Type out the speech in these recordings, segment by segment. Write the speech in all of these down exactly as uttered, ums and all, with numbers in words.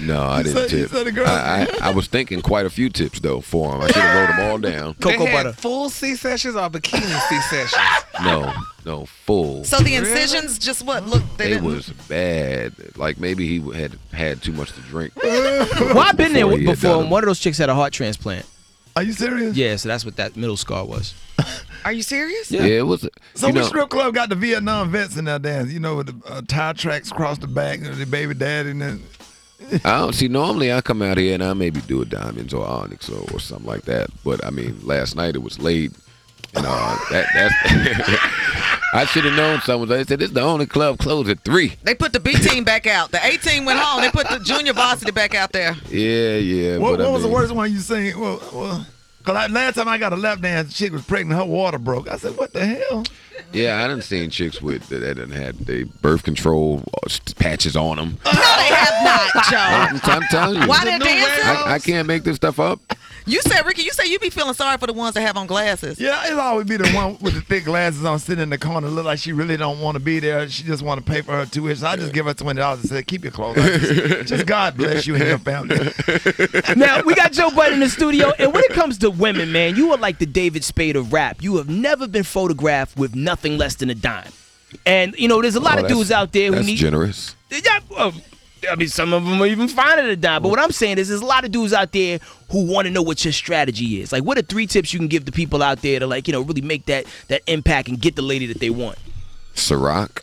No, I You didn't said- you tip. said the girl- I, I, I was thinking quite a few tips though for him. I should have wrote them all down. Cocoa they had butter. full C-sections or bikini C-sections? No, no, full. So the incisions just what look they It didn't. was bad. Like maybe he had had too much to drink. Well, I've been there Before he had before. done And them. one of those chicks had a heart transplant. Are you serious? Yeah, so that's what that middle scar was. Are you serious? Yeah, it was. So you which know, strip club got the Vietnam vets in there dance? You know, with the uh, tire tracks across the back, and the baby daddy, and then. I don't see. Normally, I come out here and I maybe do a Diamonds or Onyx or, or something like that. But I mean, last night it was late, and uh, that that's. I should have known someone. They said this is the only club closed at three. They put the B team back out. The A team went home. They put the junior varsity back out there. Yeah, yeah. What, but what I was the mean, worst one you seen? Well, well, cause I, last time I got a lap dance, the chick was pregnant, her water broke. I said, what the hell? Yeah, I done seen chicks with that that done had they birth control uh, patches on them. No, they have not, Joe. I'm, I'm telling you, Why they're dancing? I, I can't make this stuff up. You said, Ricky, you said you be feeling sorry for the ones that have on glasses. Yeah, it'll always be the one with the thick glasses on, sitting in the corner, look like she really don't want to be there. She just want to pay for her tuition. I just give her twenty dollars and say, keep your clothes on. Just, just God bless you and your family. Now, we got Joe Budden in the studio, and when it comes to women, man, you are like the David Spade of rap. You have never been photographed with nothing less than a dime. And, you know, there's a lot Oh, of dudes that's- out there who That's need... generous. Yeah, well, I mean, some of them are even finer than a dime. But what I'm saying is there's a lot of dudes out there who want to know what your strategy is. Like, what are three tips you can give the people out there to, like, you know, really make that that impact and get the lady that they want? Ciroc.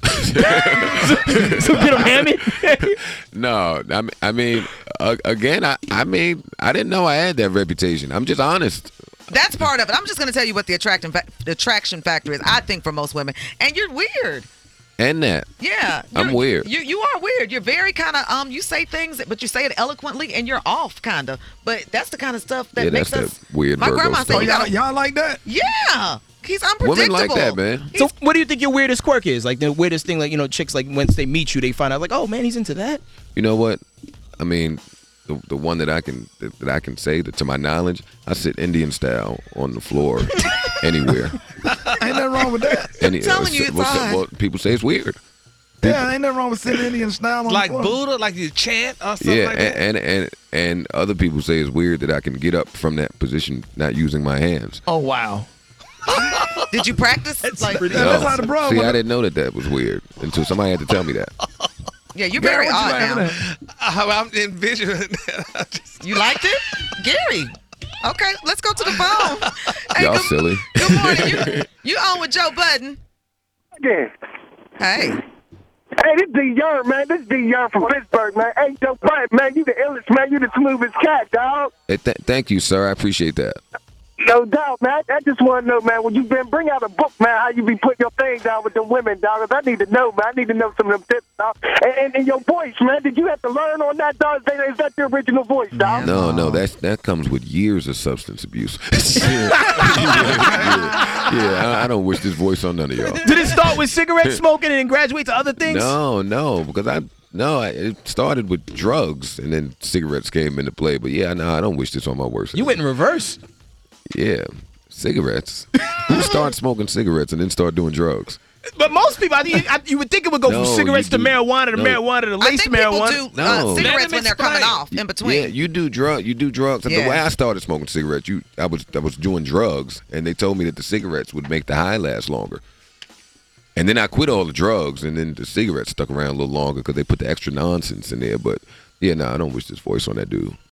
So get them hammered? No, I mean, I mean, uh, again, I, I mean, I didn't know I had that reputation. I'm just honest. That's part of it. I'm just going to tell you what the attraction fa- the attraction factor is, I think, for most women. And you're weird. And that. Yeah. I'm you're- weird. You you are weird. You're very kind of, um. you say things, but you say it eloquently, and you're off, kind of. But that's the kind of stuff that Yeah, makes that's us. that weird My Virgo grandma stuff. said Oh, you y'all, gotta. y'all like that? Yeah. He's unpredictable. Women like that, man. So what do you think your weirdest quirk is? Like the weirdest thing, like, you know, chicks, like, once they meet you, they find out, like, oh, man, he's into that? You know what? I mean, the the one that I can that, that I can say that to my knowledge, I sit Indian style on the floor anywhere. Ain't nothing wrong with that. Any, telling you, it's what's up? odd. Well, people say it's weird. Yeah, ain't nothing wrong with sitting Indian style on Like the floor. Buddha, like you chant or something Yeah, like that? and, and and and other people say it's weird that I can get up from that position not using my hands. Oh, wow. Did you practice? like, Yeah, that's how the bro See, wanna- I didn't know that that was weird until somebody had to tell me that. yeah, you're Gary, very what you odd laughing now. at? I, I'm envisioning that. You liked it, Gary? Okay, let's go to the phone. Hey, Y'all good, silly. Good morning. You, you on with Joe Budden? Yeah. Hey. Hey, this D Young, man. This D Young from Pittsburgh, man. Hey, Joe Budden, man. You the illest, man. You the smoothest cat, dog. Hey, th- thank you, sir. I appreciate that. No doubt, man. I just want to know, man, when you been bring out a book, man, how you be putting your thing down with the women, dog. 'Cause I need to know, man. I need to know some of them tips, dog. And, and, and your voice, man. Did you have to learn on that, dog? Is that the original voice, dog? No, no, that's that comes with years of substance abuse. yeah, yeah, yeah, I, I don't wish this voice on none of y'all. Did it start with cigarette smoking and then graduate to other things? No, no, because I no, I, it started with drugs and then cigarettes came into play. But yeah, no, I don't wish this on my worst. You went in reverse. Yeah, cigarettes. Who starts smoking cigarettes and then start doing drugs? But most people, I, think- I, you would think it would go No, from cigarettes to you do- marijuana to no. marijuana to I lace think people marijuana. do uh, No. cigarettes Let him when they're coming explain. off in between. Yeah, you do drug. You do drugs. Yeah. The way I started smoking cigarettes, you, I was, I was doing drugs, and they told me that the cigarettes would make the high last longer. And then I quit all the drugs, and then the cigarettes stuck around a little longer because they put the extra nonsense in there. But yeah, no, I don't wish this voice on that dude.